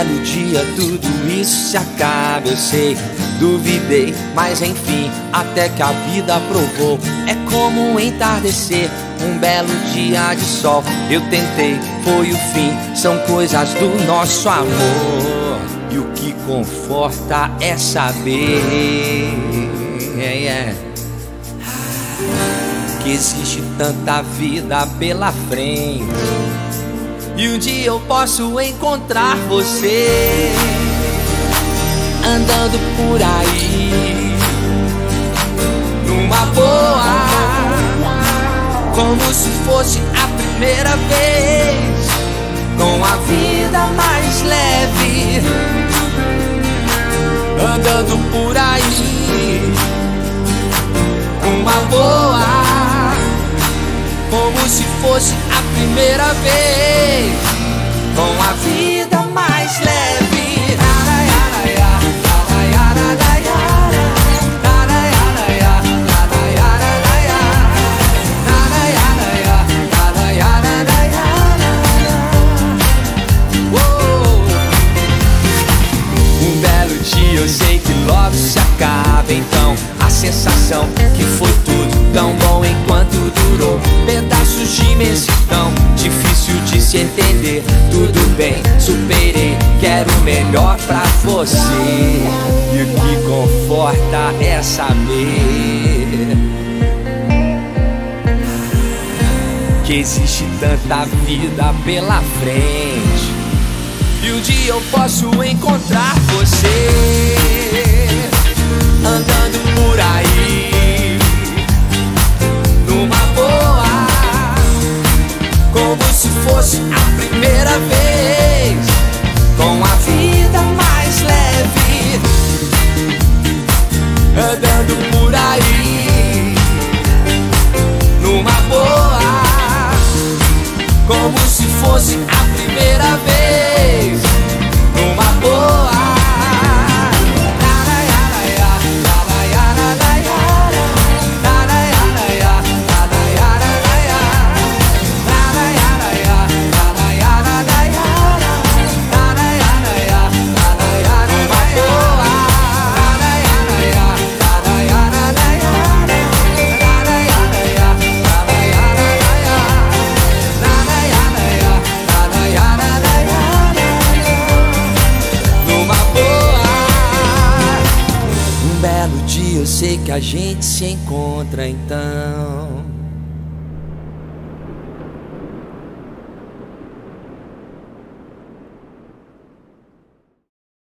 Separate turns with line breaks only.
belo dia tudo isso se acaba, eu sei. Duvidei, mas enfim, até que a vida provou. É como um entardecer, um belo dia de sol. Eu tentei, foi o fim, são coisas do nosso amor. E o que conforta é saber que existe tanta vida pela frente. E um dia eu posso encontrar você andando por aí numa boa, como se fosse a primeira vez, com a vida mais leve, andando por aí numa boa, como se fosse a primeira vez, com a vida mais leve. Um belo dia eu sei que logo se acaba, então a sensação que foi tudo tão bom enquanto durou. Pedaços de imensidão, difícil de se entender. Tudo bem, superei, quero o melhor pra você. E o que conforta é saber que existe tanta vida pela frente. E um dia eu posso encontrar você andando por aí numa boa, como se fosse a primeira vez, com a vida mais leve, andando por aí numa boa, como se fosse a primeira vez, numa boa. Eu sei que a gente se encontra então.